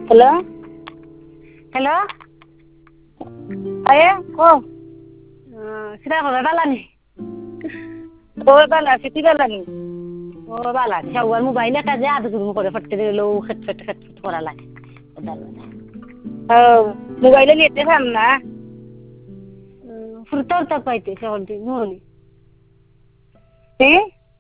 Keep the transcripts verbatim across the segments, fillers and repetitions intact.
Hello? Hello? Aya, ko. Uh, sila ko bala ni. Oh, bala, siti bala ni. Oh, bala. Shawal mobile ka ja adu mo kore fatte lo khat khat khat kora la. Oh, mobile ni te tham na. Furtar tak paite shawal ti no ni. Eh?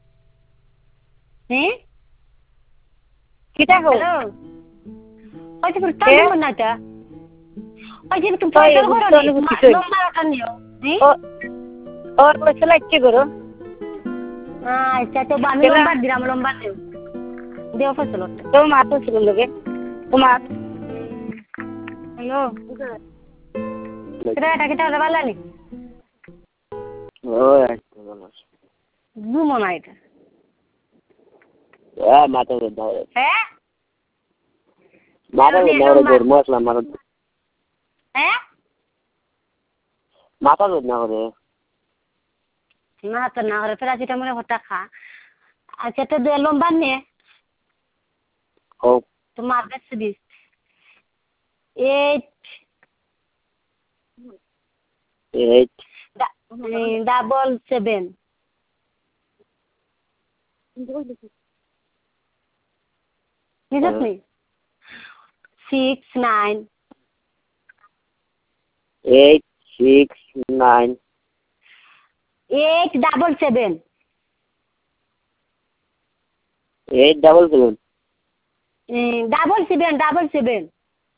Eh? Kita ho. Hello. Oi ti furtar ni manna ta. Oi ti tu Oi, furtar koro furtar ni. ni buti Lo mara kan yo. Eh? Oh, और पैसा like करो हाँ अच्छा तो बामी लंबा दिरा में लंबा दे देव फसल होता तो मातो सुन लोगे तो मात हेलो कितना टाइम कितना वाला नहीं ओ यार दो मनाई था यार मातो को दाव है मातो को दाव जोर मसला मारो है मातो को ना करे ना तो ना करे फिर आज इतना होता खा अच्छा तो दे लंबा नहीं ओ तो मार दे सीधी eight eight double seven निजत नहीं six nine eight six nine eight double seven eight double seven double seven double seven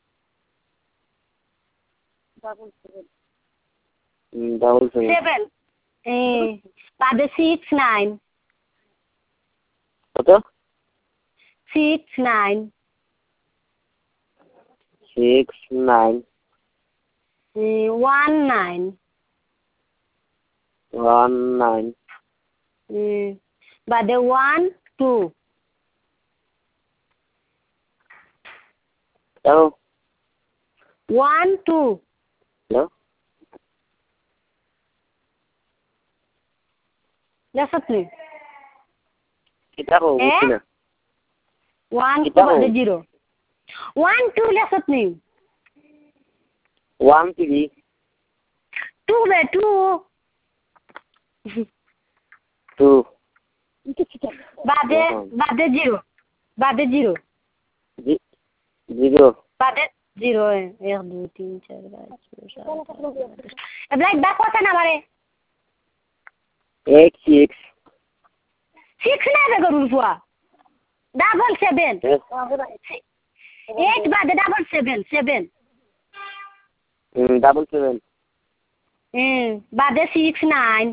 double seven double seven seven बाद six nine कतो six nine six nine one nine one nine बाद one two hello one two hello लसत नहीं kita ko Eh? butina one Kita two बाद हो। zero one two लसत नहीं one three two बे two two बाद बाद zero बाद zero Ze- zero बाद zero है एक दो तीन चार पाँच छः सात अब लाइक बैक होता ना हमारे eight six six नहीं है करूँ हुआ double seven yes eight बाद double seven seven mm, double seven बाद six nine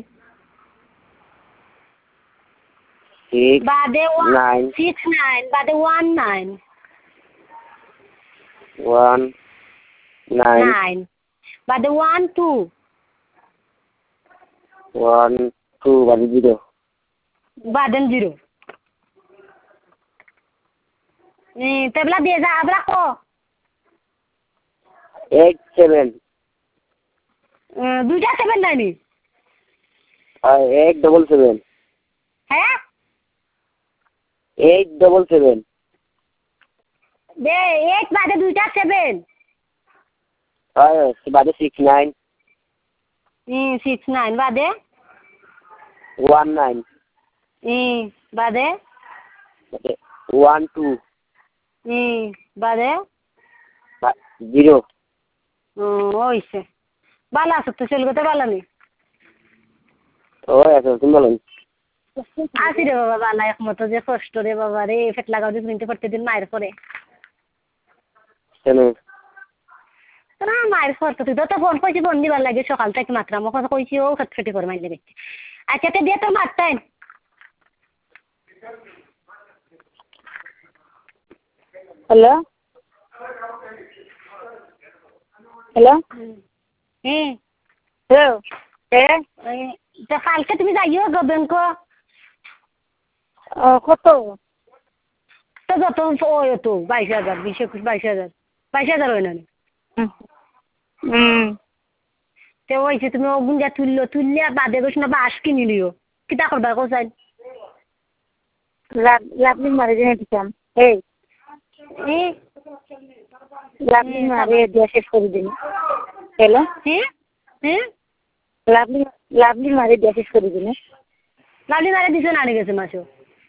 six बाद one nine six nine बाद one nine one nine nine बाद one two one two one zero बाद zero तबला दे जा अब रखो eight seven दूसरा seven नहीं uh, eight double seven है eight double seven दे एक बाद दूसरा seven uh, बाद six nine six nine बाद one nine बाद one two बाद zero ওইসে ভালো আছো তো চল গতে ভালো নেই ও আচ্ছা তুমি বলো আসি রে বাবা ভালো একমতো যে কষ্ট রে বাবা রে ফেট লাগাও দিন নিতে প্রত্যেকদিন মায়ের পরে কেন না মায়ের পর তুই তো ফোন কইছি ফোন দিবার লাগে সকাল থেকে মাত্র আমার কথা কইছি ও ফেটফেটে করে মাইলে দেখছি আচ্ছা তে দিয়ে তোর মারটাই हेलो हेलो হুম हेलो eh তা কালকে তুমি যাইও গো ব্যাংক কত তো যত ওই তো বাইশ হাজার বিশ একুশ বাইশ হাজার বাইশ হাজার হয় না হুম তে ওইছে তুমি গুঞ্জা তুললো তুললে বাদে গেছ না বাস কিনি লিও কিতা করবা কোসাই লাভ লাভ মারে জেনে দিতাম এই এই লাভলি মারে দিয়া শেষ করে দিন। হ্যালো হ্যাঁ হ্যাঁ লাভলি লাভলি মারে দিয়া শেষ করে দিন। লাভলি মারে দিছো না গেছে মাসো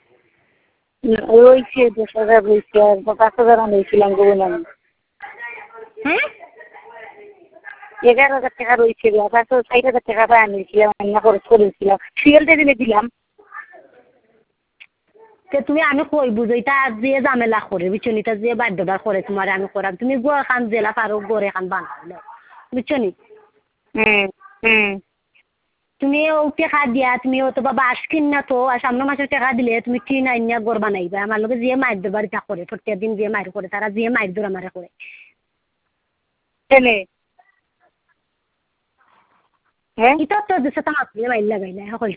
রয়েছে দশ হাজার রয়েছে আর পাঁচ হাজার আনিয়েছিলাম গোবন আমি। হ্যাঁ এগারো হাজার টাকা রয়েছে পাঁচশো ষাট হাজার টাকা পায় আনিয়েছিলাম রান্না খরচ করেছিলাম সিরিয়ালটা দিলে দিলাম। তে তুমি আমি কই বুঝইতা যে ঝামেলা করে বিচনিটা যে বাধ্যতা করে তোমার আমি করাম তুমি গোয়া খান জেলা পারো গড়ে খান বানাইলে বুঝছনি। হুম হুম তুমি ও টাকা দিয়া তুমি ও তো বাবা আস কিন না তো আর সামনে মাসের টাকা দিলে তুমি কিন আইনিয়া গড় বানাইবা আমার লোকে যে মায়ের দর বাড়িটা করে প্রত্যেক দিন যে মায়ের করে তারা যে মায়ের দর আমারে করে কেনে হ্যাঁ ইটা তো দেশে তো মাছ মাইল লাগাইলে সকল